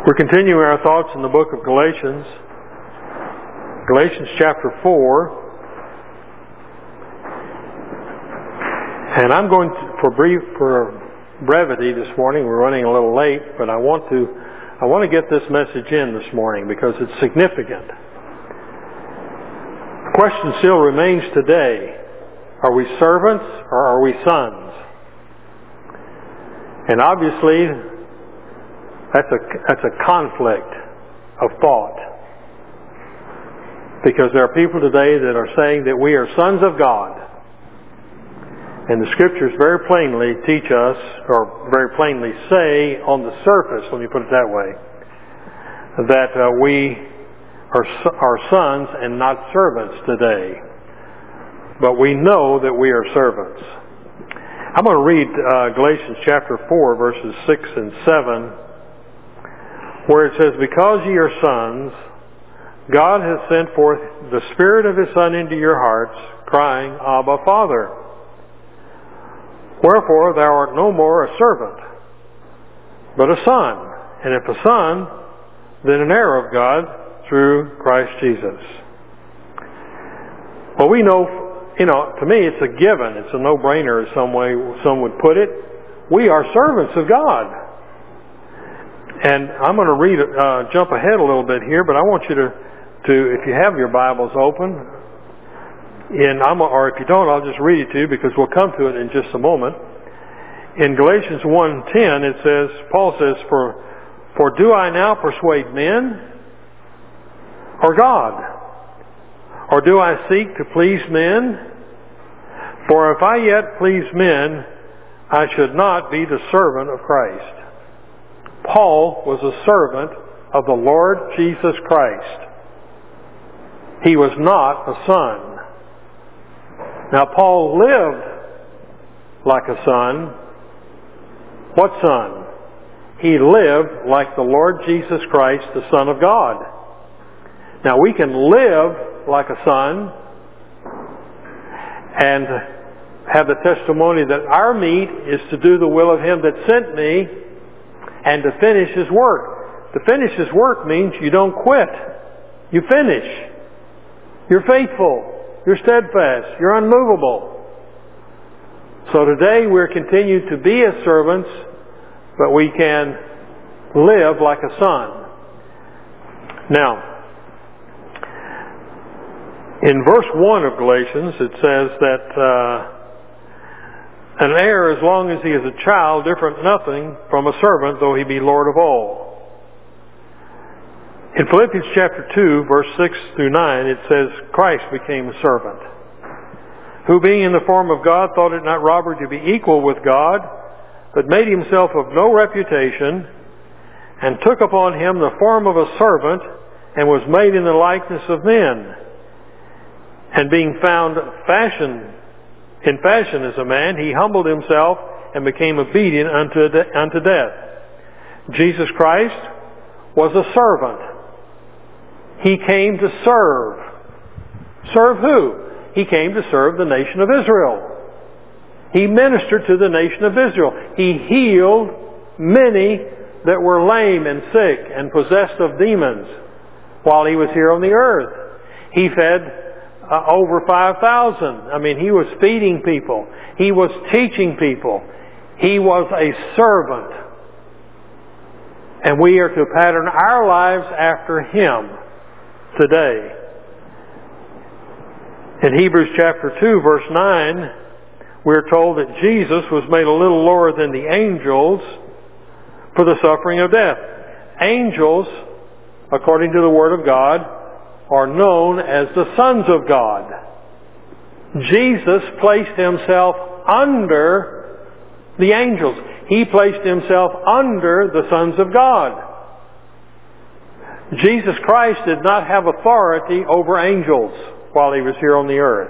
We're continuing our thoughts in the book of Galatians. Galatians chapter 4. And I'm going to, for brevity this morning, we're running a little late, but I want to get this message in this morning because it's significant. The question still remains today: are we servants or are we sons? And obviously, that's a conflict of thought. Because there are people today that are saying that we are sons of God. And the Scriptures very plainly teach us, or very plainly say on the surface, let me put it that way, that we are sons and not servants today. But we know that we are servants. I'm going to read Galatians chapter 4, verses 6 and 7, where it says, "Because ye are sons, God has sent forth the Spirit of His Son into your hearts, crying, Abba, Father. Wherefore thou art no more a servant, but a son. And if a son, then an heir of God through Christ Jesus." Well, we know, to me it's a given. It's a no-brainer, as some would put it. We are servants of God. And I'm going to jump ahead a little bit here, but I want you to if you have your Bibles open, or if you don't, I'll just read it to you because we'll come to it in just a moment. In Galatians 1:10, it says, Paul says, For do I now persuade men or God? Or do I seek to please men? For if I yet please men, I should not be the servant of Christ. Paul was a servant of the Lord Jesus Christ. He was not a son. Now, Paul lived like a son. What son? He lived like the Lord Jesus Christ, the Son of God. Now, we can live like a son and have the testimony that our meat is to do the will of Him that sent me and to finish His work. To finish His work means you don't quit. You finish. You're faithful. You're steadfast. You're unmovable. So today we're continued to be as servants, but we can live like a son. Now, in verse 1 of Galatians, it says that an heir, as long as he is a child, differeth nothing from a servant, though he be Lord of all. In Philippians chapter 2, verse 6 through 9, it says, Christ became a servant, who being in the form of God thought it not robbery to be equal with God, but made himself of no reputation, and took upon him the form of a servant, and was made in the likeness of men. And being found in fashion as a man, he humbled himself and became obedient unto death. Jesus Christ was a servant. He came to serve. Serve who? He came to serve the nation of Israel. He ministered to the nation of Israel. He healed many that were lame and sick and possessed of demons while He was here on the earth. He fed over 5,000. He was feeding people. He was teaching people. He was a servant. And we are to pattern our lives after Him today. In Hebrews chapter 2, verse 9, we're told that Jesus was made a little lower than the angels for the suffering of death. Angels, according to the Word of God, are known as the sons of God. Jesus placed Himself under the angels. He placed Himself under the sons of God. Jesus Christ did not have authority over angels while He was here on the earth.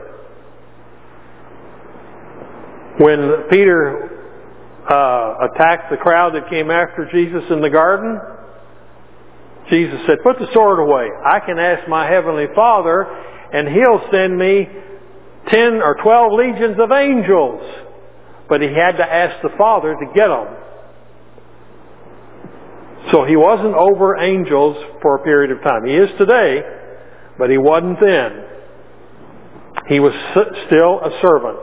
When Peter attacked the crowd that came after Jesus in the garden, Jesus said, "Put the sword away. I can ask my Heavenly Father, and He'll send me 10 or 12 legions of angels." But He had to ask the Father to get them. So He wasn't over angels for a period of time. He is today, but He wasn't then. He was still a servant.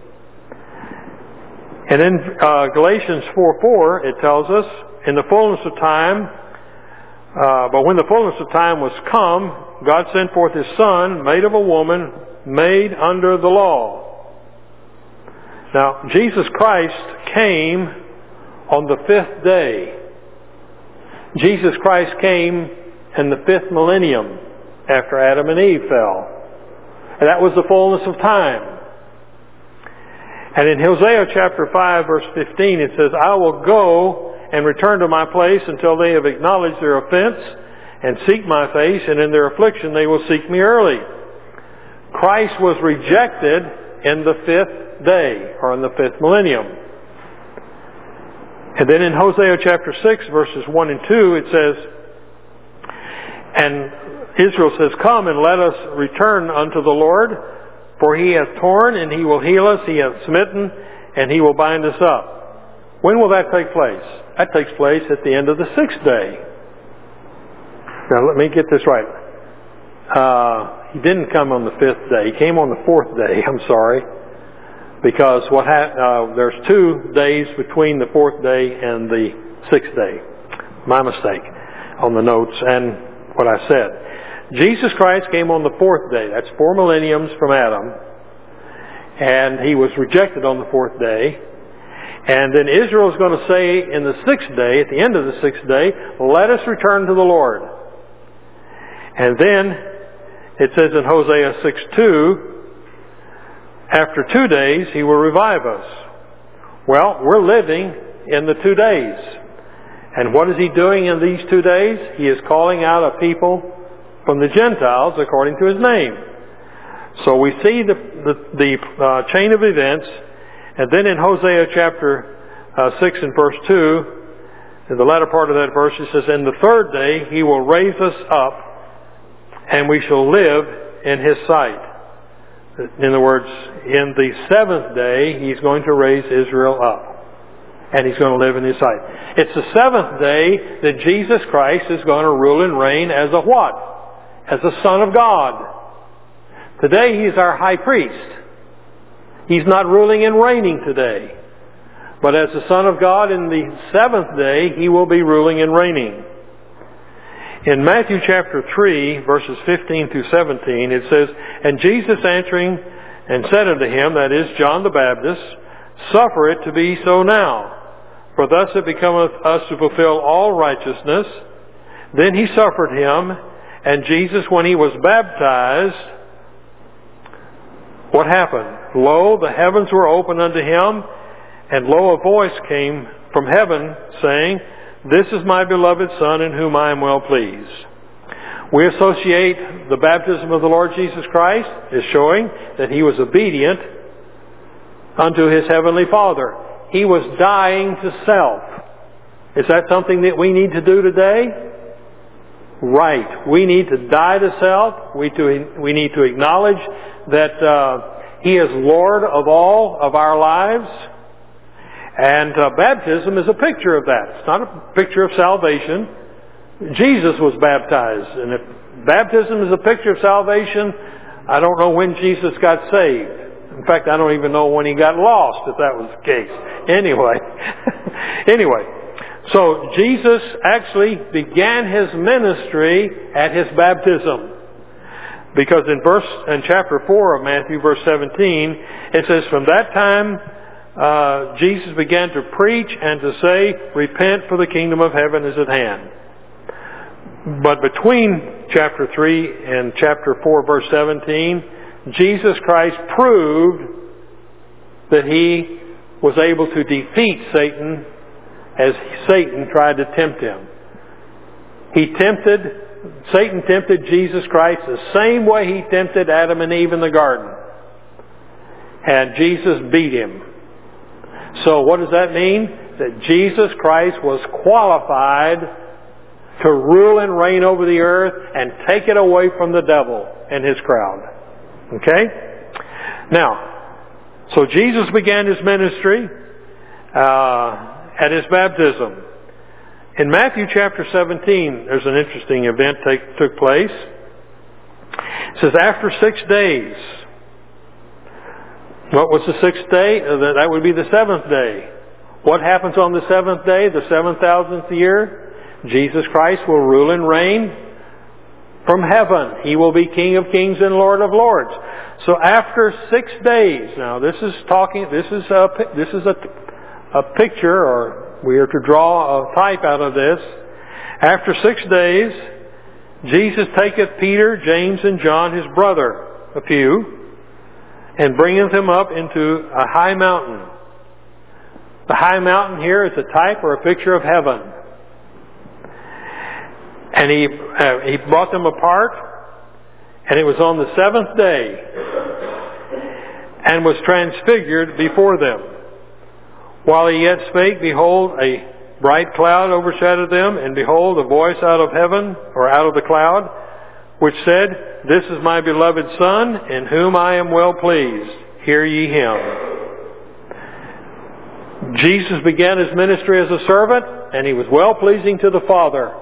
And in Galatians 4:4, it tells us, in the fullness of time, but when the fullness of time was come, God sent forth His Son, made of a woman, made under the law. Now, Jesus Christ came on the 5th day. Jesus Christ came in the 5th millennium after Adam and Eve fell. And that was the fullness of time. And in Hosea chapter 5 verse 15 it says, I will go and return to my place until they have acknowledged their offense and seek my face, and in their affliction they will seek me early. Christ was rejected in the 5th day, or in the 5th millennium. And then in Hosea chapter 6 verses 1 and 2 it says, and Israel says, come and let us return unto the Lord, for He hath torn and He will heal us, He hath smitten and He will bind us up. When will that take place? That takes place at the end of the 6th day. Now let me get this right. He didn't come on the 5th day. He came on the 4th day. I'm sorry. Because there's 2 days between the 4th day and the 6th day. My mistake on the notes and what I said. Jesus Christ came on the 4th day. That's 4 millenniums from Adam. And He was rejected on the 4th day. And then Israel is going to say in the 6th day, at the end of the 6th day, let us return to the Lord. And then it says in Hosea 6:2, after 2 days He will revive us. Well, we're living in the 2 days. And what is He doing in these 2 days? He is calling out a people from the Gentiles according to His name. So we see the chain of events. And then in Hosea chapter 6 and verse 2, in the latter part of that verse, it says, in the 3rd day He will raise us up, and we shall live in His sight. In other words, in the 7th day, He's going to raise Israel up. And He's going to live in His sight. It's the 7th day that Jesus Christ is going to rule and reign as a what? As a Son of God. Today He's our high priest. He's not ruling and reigning today. But as the Son of God in the 7th day, He will be ruling and reigning. In Matthew chapter 3, verses 15 through 17, it says, and Jesus answering and said unto him, that is John the Baptist, suffer it to be so now, for thus it becometh us to fulfill all righteousness. Then He suffered him, and Jesus, when He was baptized, what happened? Lo, the heavens were opened unto Him, and lo, a voice came from heaven, saying, this is my beloved Son, in whom I am well pleased. We associate the baptism of the Lord Jesus Christ as showing that He was obedient unto His Heavenly Father. He was dying to self. Is that something that we need to do today? Right. We need to die to self. We need to acknowledge that He is Lord of all of our lives. And baptism is a picture of that. It's not a picture of salvation. Jesus was baptized. And if baptism is a picture of salvation, I don't know when Jesus got saved. In fact, I don't even know when He got lost, if that was the case. Anyway. So Jesus actually began His ministry at His baptism. Because in chapter 4 of Matthew, verse 17, it says, from that time Jesus began to preach and to say, repent, for the kingdom of heaven is at hand. But between chapter 3 and chapter 4, verse 17, Jesus Christ proved that He was able to defeat Satan as Satan tried to tempt Him. Satan tempted Jesus Christ the same way he tempted Adam and Eve in the garden. And Jesus beat him. So what does that mean? That Jesus Christ was qualified to rule and reign over the earth and take it away from the devil and his crowd. Okay? Now, so Jesus began His ministry at His baptism. In Matthew chapter 17, there's an interesting event took place. It says, after 6 days. What was the 6th day? That would be the 7th day. What happens on the 7th day, the 7,000th year? Jesus Christ will rule and reign from heaven. He will be King of kings and Lord of lords. So after 6 days, now this is a picture, or we are to draw a type out of this. After 6 days, Jesus taketh Peter, James, and John, his brother, a few, and bringeth them up into a high mountain. The high mountain here is a type or a picture of heaven. And he brought them apart, and it was on the 7th day, and was transfigured before them. While he yet spake, behold, a bright cloud overshadowed them, and behold, a voice out of heaven, or out of the cloud, which said, This is my beloved Son, in whom I am well pleased. Hear ye him. Jesus began his ministry as a servant, and he was well pleasing to the Father.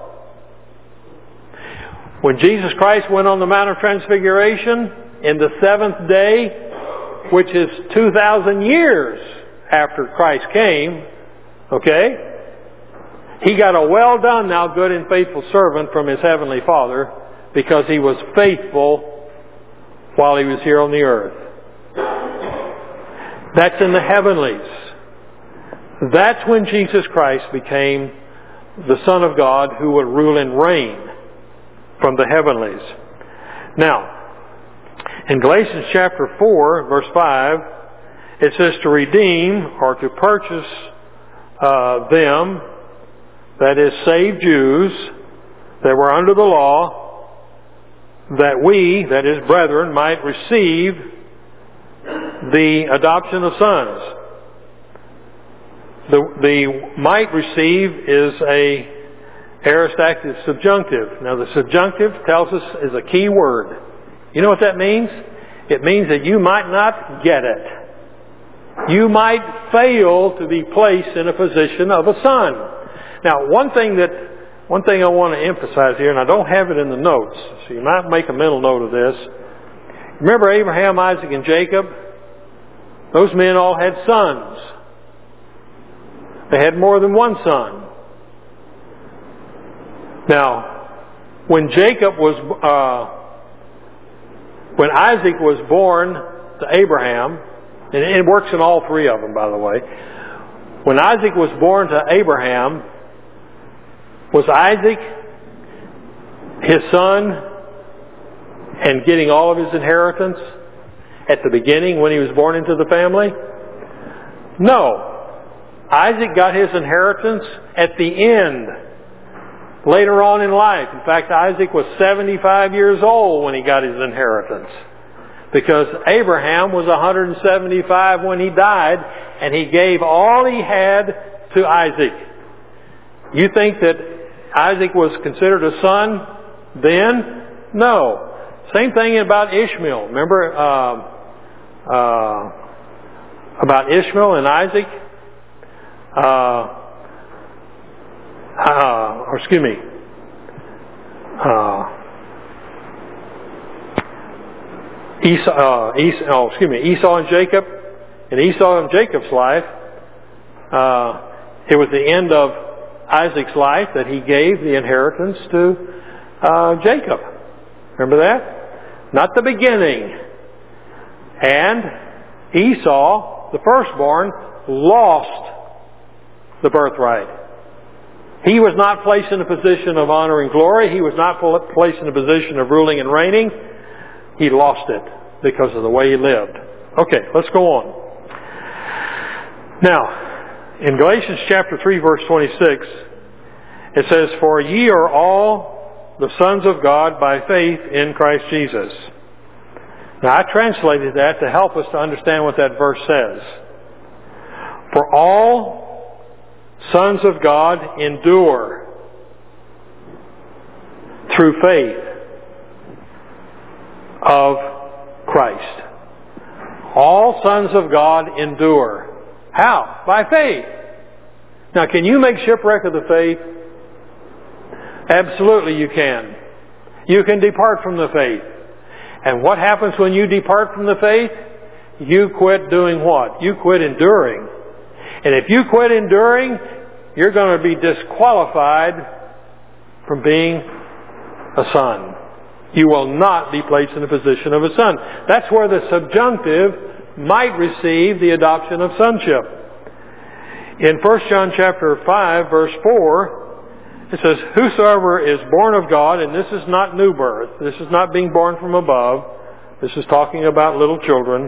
When Jesus Christ went on the Mount of Transfiguration, in the 7th day, which is 2,000 years after Christ came, okay, he got a well done, thou good and faithful servant from his heavenly Father, because he was faithful while he was here on the earth. That's in the heavenlies. That's when Jesus Christ became the Son of God who would rule and reign from the heavenlies. Now, in Galatians chapter 4, verse 5, it says to redeem or to purchase them, that is, saved Jews that were under the law, that we, that is, brethren, might receive the adoption of sons. The might receive is a aorist active subjunctive. Now the subjunctive tells us is a key word. You know what that means? It means that you might not get it. You might fail to be placed in a position of a son. Now one thing I want to emphasize here, and I don't have it in the notes, so you might make a mental note of this. Remember Abraham, Isaac, and Jacob? Those men all had sons. They had more than one son. Now, when Isaac was born to Abraham, and it works in all three of them, by the way. When Isaac was born to Abraham, was Isaac his son and getting all of his inheritance at the beginning when he was born into the family? No. Isaac got his inheritance at the end, later on in life. In fact, Isaac was 75 years old when he got his inheritance, because Abraham was 175 when he died, and he gave all he had to Isaac. You think that Isaac was considered a son then? No. Same thing about Ishmael. Remember about Ishmael and Isaac? Esau and Jacob. In Esau and Jacob's life, it was the end of Isaac's life that he gave the inheritance to Jacob. Remember that? Not the beginning. And Esau, the firstborn, lost the birthright. He was not placed in a position of honor and glory. He was not placed in a position of ruling and reigning. He lost it because of the way he lived. Okay, let's go on. Now, in Galatians chapter 3, verse 26, it says, For ye are all the sons of God by faith in Christ Jesus. Now, I translated that to help us to understand what that verse says. For all sons of God endure through faith of Christ. All sons of God endure. How? By faith. Now, can you make shipwreck of the faith? Absolutely you can. You can depart from the faith. And what happens when you depart from the faith? You quit doing what? You quit enduring. And if you quit enduring, you're going to be disqualified from being a son. You will not be placed in the position of a son. That's where the subjunctive might receive the adoption of sonship. In 1 John chapter 5, verse 4, it says, whosoever is born of God, and this is not new birth, this is not being born from above, this is talking about little children.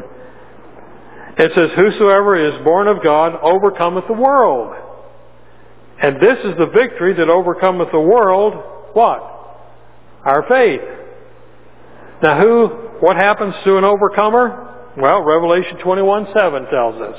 It says, whosoever is born of God overcometh the world. And this is the victory that overcometh the world, what? Our faith. Now what happens to an overcomer? Well, Revelation 21:7 tells us.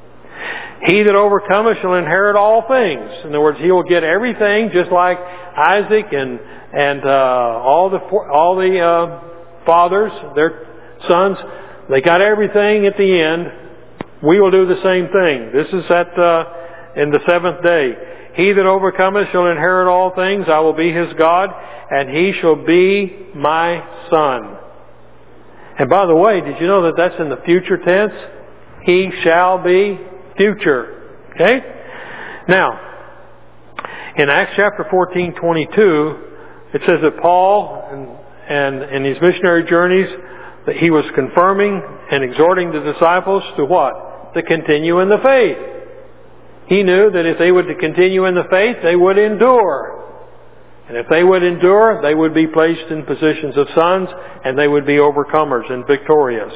He that overcometh shall inherit all things. In other words, he will get everything, just like Isaac and all the fathers, their sons. They got everything at the end. We will do the same thing. This is in the seventh day. He that overcometh shall inherit all things. I will be his God, and he shall be my son. And by the way, did you know that that's in the future tense? He shall be future. Okay? Now, in Acts chapter 14:22, it says that Paul, and in his missionary journeys, that he was confirming and exhorting the disciples to what? To continue in the faith. He knew that if they were to continue in the faith, they would endure. And if they would endure, they would be placed in positions of sons, and they would be overcomers and victorious.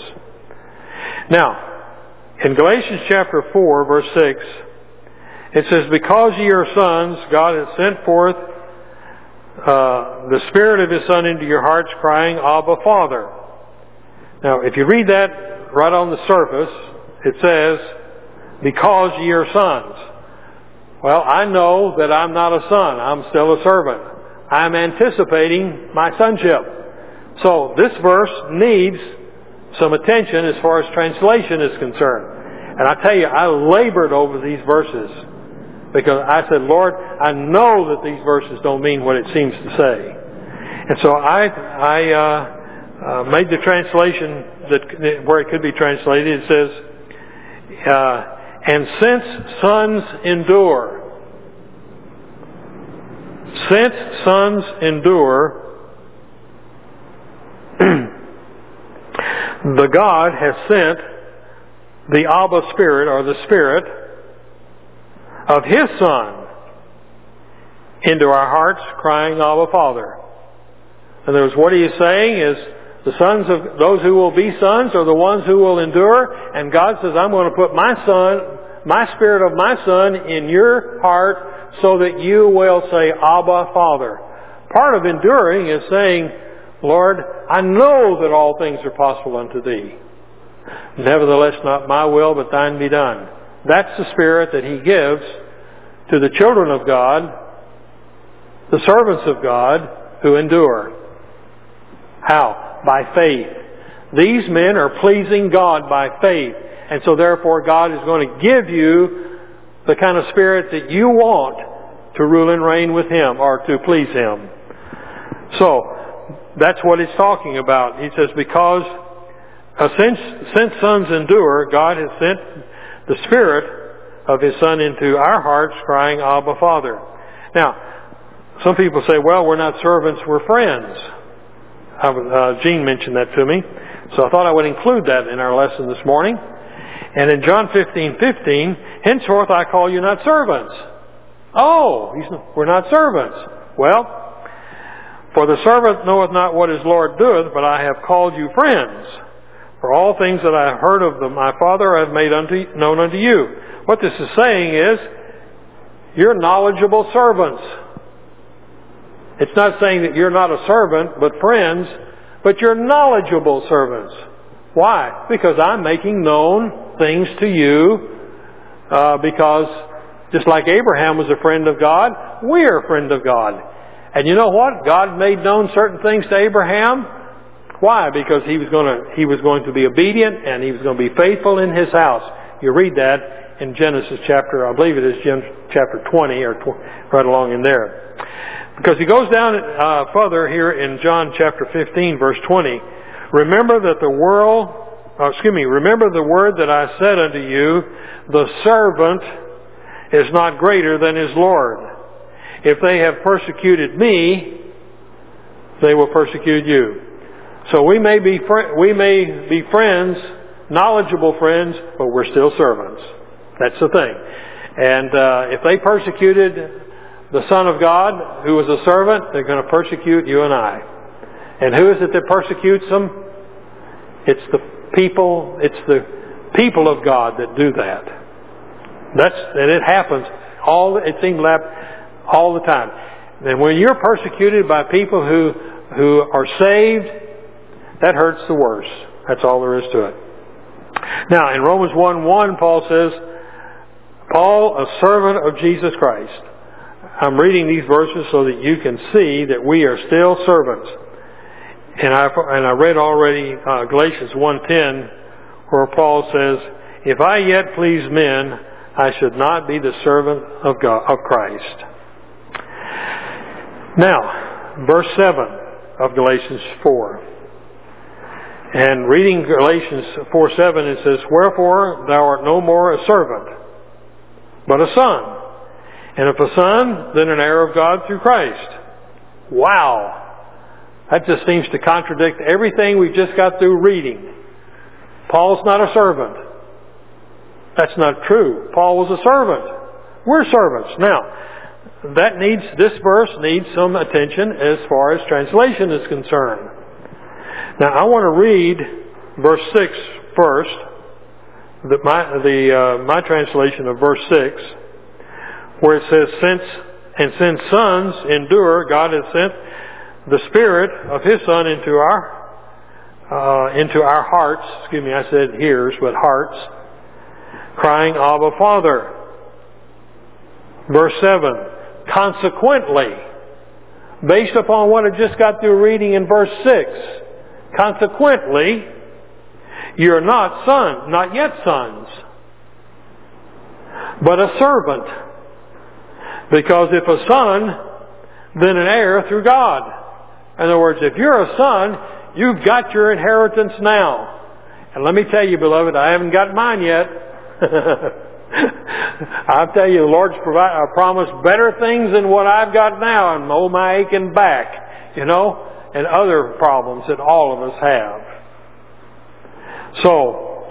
Now, in Galatians chapter 4, verse 6, it says, because ye are sons, God hath sent forth the Spirit of His Son into your hearts, crying, Abba, Father. Now, if you read that right on the surface, it says, because ye are sons. Well, I know that I'm not a son. I'm still a servant. I'm anticipating my sonship. So this verse needs some attention as far as translation is concerned. And I tell you, I labored over these verses because I said, Lord, I know that these verses don't mean what it seems to say. And so I made the translation where it could be translated. It says, and since sons endure, the God has sent the Abba Spirit, or the Spirit of His Son, into our hearts, crying, Abba, Father. In other words, what He is saying is, the sons of those who will be sons are the ones who will endure, and God says, I'm going to put my Spirit of my Son in your heart so that you will say, Abba, Father. Part of enduring is saying, Lord, I know that all things are possible unto Thee. Nevertheless, not my will, but Thine be done. That's the Spirit that He gives to the children of God, the servants of God, who endure. How? By faith. These men are pleasing God by faith. And so therefore God is going to give you the kind of spirit that you want to rule and reign with Him, or to please Him. So, that's what it's talking about. He says, because since sons endure, God has sent the Spirit of His Son into our hearts, crying, Abba, Father. Now, some people say, well, we're not servants, we're friends. Gene mentioned that to me, so I thought I would include that in our lesson this morning. And in John 15:15, henceforth I call you not servants. Oh, we're not servants. Well, for the servant knoweth not what his Lord doeth, but I have called you friends. For all things that I have heard of my Father I have made known unto you. What this is saying is, you're knowledgeable servants. It's not saying that you're not a servant, but friends, but you're knowledgeable servants. Why? Because I'm making known things to you, because just like Abraham was a friend of God, we're a friend of God. And you know what? God made known certain things to Abraham. Why? Because he was going to be obedient, and he was going to be faithful in his house. You read that in Genesis chapter, I believe it is chapter 20 or right along in there. Because he goes down further here in John chapter 15 verse 20. Remember the word that I said unto you, the servant is not greater than his Lord. If they have persecuted me, they will persecute you. So we may be friends, knowledgeable friends, but we're still servants. That's the thing. And if they persecuted the Son of God, who was a servant, they're going to persecute you and I. And who is it that persecutes them? It's the people of God that do that. And it happens it seems like all the time. And when you're persecuted by people who are saved, that hurts the worst. That's all there is to it. Now, in Romans 1:1, Paul says, Paul, a servant of Jesus Christ. I'm reading these verses so that you can see that we are still servants. And I read already Galatians 1:10, where Paul says, if I yet please men, I should not be the servant of Christ. Now, verse 7 of Galatians 4. And reading Galatians 4:7, it says, wherefore thou art no more a servant, but a son. And if a son, then an heir of God through Christ. Wow! That just seems to contradict everything we've just got through reading. Paul's not a servant. That's not true. Paul was a servant. We're servants. Now, this verse needs some attention as far as translation is concerned. Now, I want to read verse 6 first. My translation of verse 6, where it says, since sons endure, God has sent the Spirit of His Son into our hearts. Excuse me, I said ears, but hearts, crying, Abba, Father. Verse 7. Consequently, based upon what I just got through reading in verse 6, consequently, you're not yet sons, but a servant. Because if a son, then an heir through God. In other words, if you're a son, you've got your inheritance now. And let me tell you, beloved, I haven't got mine yet. I'll tell you, the Lord's promised better things than what I've got now, and my aching back, and other problems that all of us have. So,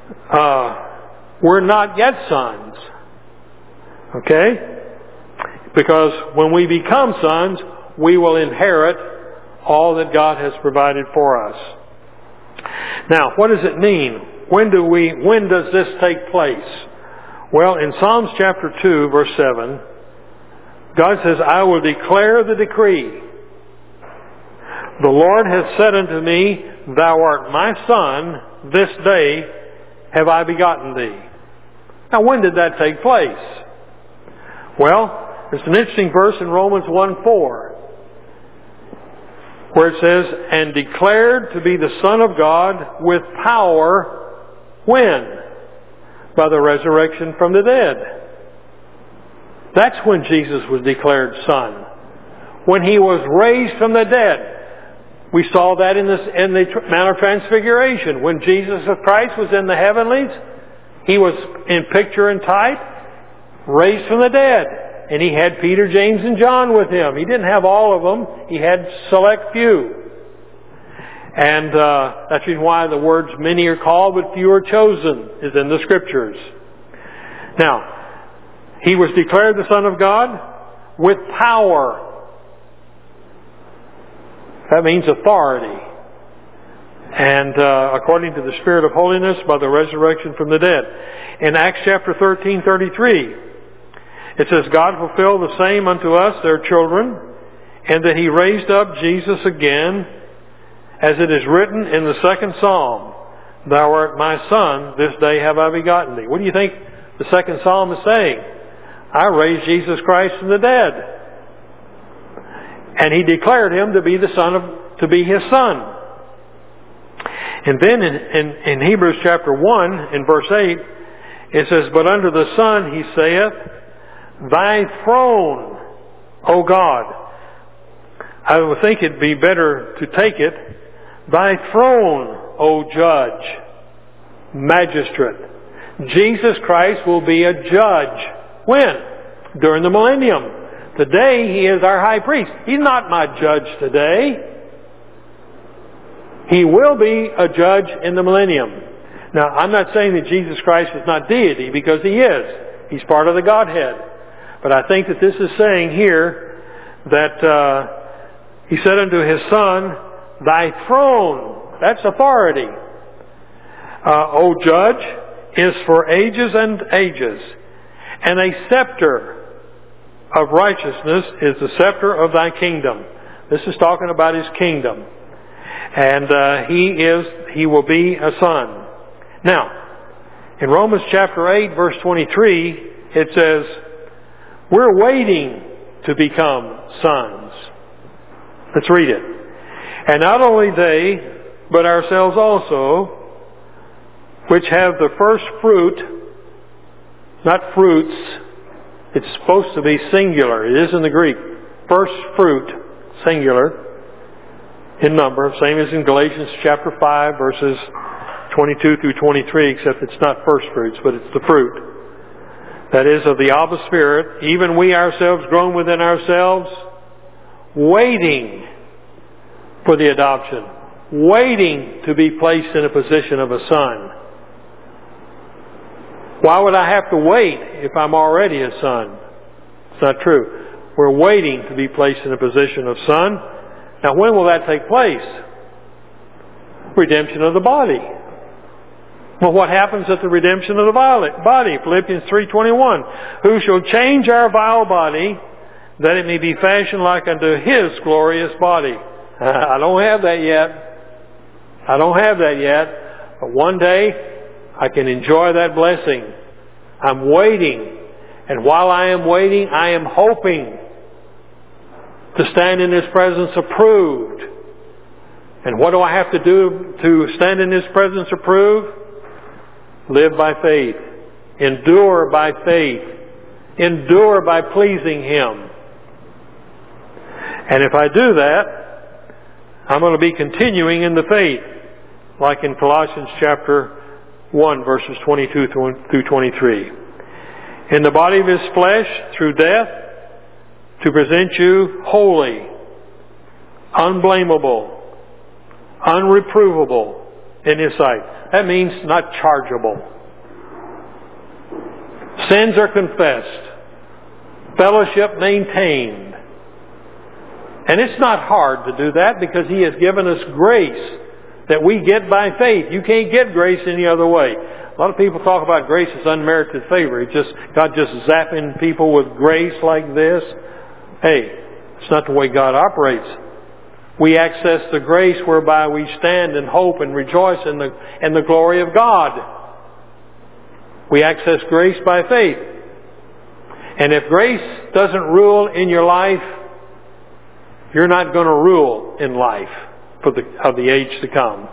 we're not yet sons. Okay? Because when we become sons, we will inherit all that God has provided for us. Now, what does it mean? When does this take place? Well, in Psalms chapter 2, verse 7, God says, I will declare the decree. The Lord has said unto me, Thou art my son, this day have I begotten thee. Now, when did that take place? Well, there's an interesting verse in Romans 1:4, where it says, and declared to be the Son of God with power, when? By the resurrection from the dead. That's when Jesus was declared Son. When He was raised from the dead. We saw that in the Mount of Transfiguration. When Jesus Christ was in the heavenlies, He was in picture and type, raised from the dead. And He had Peter, James, and John with Him. He didn't have all of them. He had select few. And that's why the words, many are called, but few are chosen, is in the Scriptures. Now, He was declared the Son of God with power. That means authority. And according to the Spirit of holiness, by the resurrection from the dead. In Acts chapter 13:33, it says, God fulfilled the same unto us, their children, and that He raised up Jesus again, as it is written in the second Psalm, Thou art my Son, this day have I begotten thee. What do you think the second Psalm is saying? I raised Jesus Christ from the dead. And He declared Him to be His Son. And then in Hebrews chapter 1, in verse 8, It says, but under the sun he saith, Thy throne, O God. I would think it'd be better to take it, Thy throne, O Judge, Magistrate. Jesus Christ will be a judge. When? During the millennium. Today He is our high priest. He's not my judge today. He will be a judge in the millennium. Now, I'm not saying that Jesus Christ is not deity, because He is. He's part of the Godhead. But I think that this is saying here that He said unto His Son, Thy throne, that's authority, O Judge, is for ages and ages. And a scepter of righteousness is the scepter of Thy kingdom. This is talking about His kingdom. And He will be a son. Now, in Romans chapter 8, verse 23, it says, we're waiting to become sons. Let's read it. And not only they, but ourselves also, which have the first fruit, not fruits, it's supposed to be singular. It is in the Greek. First fruit, singular, in number, same as in Galatians chapter 5, verses 22 through 23, except it's not first fruits, but it's the fruit. That is of the Abba Spirit, even we ourselves grown within ourselves, waiting for the adoption, waiting to be placed in a position of a son. Why would I have to wait if I'm already a son? It's not true. We're waiting to be placed in a position of son. Now, when will that take place? Redemption of the body. Well, what happens at the redemption of the body? Philippians 3:21. Who shall change our vile body, that it may be fashioned like unto His glorious body. I don't have that yet. I don't have that yet. But one day, I can enjoy that blessing. I'm waiting. And while I am waiting, I am hoping to stand in His presence approved. And what do I have to do to stand in His presence approved? Live by faith. Endure by faith. Endure by pleasing Him. And if I do that, I'm going to be continuing in the faith, like in Colossians chapter 1, verses 22 through 23. In the body of His flesh, through death, to present you holy, unblameable, unreprovable in His sight. That means not chargeable. Sins are confessed. Fellowship maintained. And it's not hard to do that, because He has given us grace that we get by faith. You can't get grace any other way. A lot of people talk about grace as unmerited favor. It's just God just zapping people with grace like this. Hey, it's not the way God operates. We access the grace whereby we stand and hope and rejoice in the glory of God. We access grace by faith. And if grace doesn't rule in your life, you're not going to rule in life of the age to come.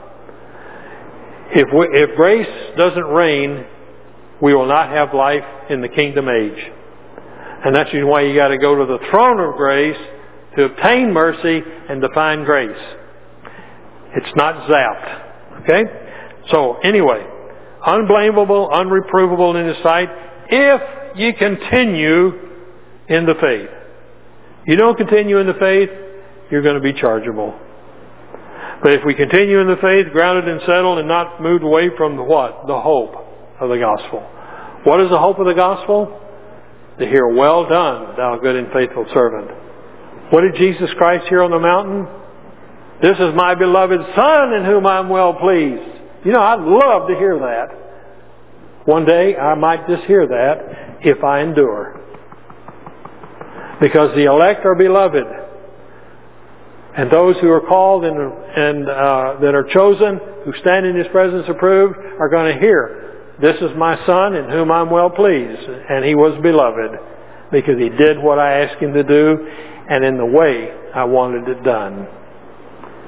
If grace doesn't reign, we will not have life in the kingdom age. And that's why you got to go to the throne of grace to obtain mercy and to find grace. It's not zapped. Okay? So, anyway, unblameable, unreprovable in His sight, if you continue in the faith. You don't continue in the faith, you're going to be chargeable. But if we continue in the faith, grounded and settled, and not moved away from the what? The hope of the gospel. What is the hope of the gospel? To hear, well done, thou good and faithful servant. What did Jesus Christ hear on the mountain? This is my beloved Son in whom I'm well pleased. You know, I'd love to hear that. One day I might just hear that if I endure. Because the elect are beloved. And those who are called and that are chosen, who stand in His presence approved, are going to hear, this is my Son in whom I'm well pleased. And He was beloved because He did what I asked Him to do and in the way I wanted it done.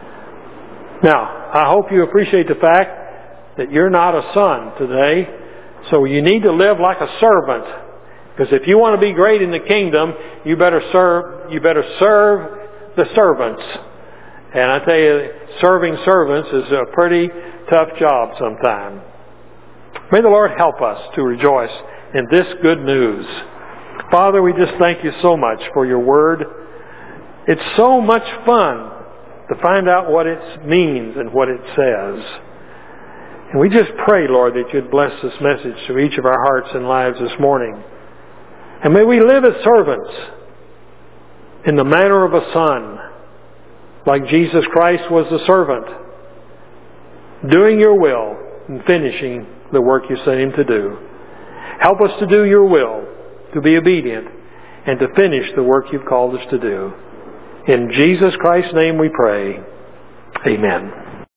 Now, I hope you appreciate the fact that you're not a son today. So you need to live like a servant. Because if you want to be great in the kingdom, you better serve the servants. And I tell you, serving servants is a pretty tough job sometimes. May the Lord help us to rejoice in this good news. Father, we just thank you so much for your word. It's so much fun to find out what it means and what it says. And we just pray, Lord, that you'd bless this message to each of our hearts and lives this morning. And may we live as servants in the manner of a son, like Jesus Christ was the servant, doing your will and finishing the work you sent him to do. Help us to do your will, to be obedient, and to finish the work you've called us to do. In Jesus Christ's name we pray. Amen.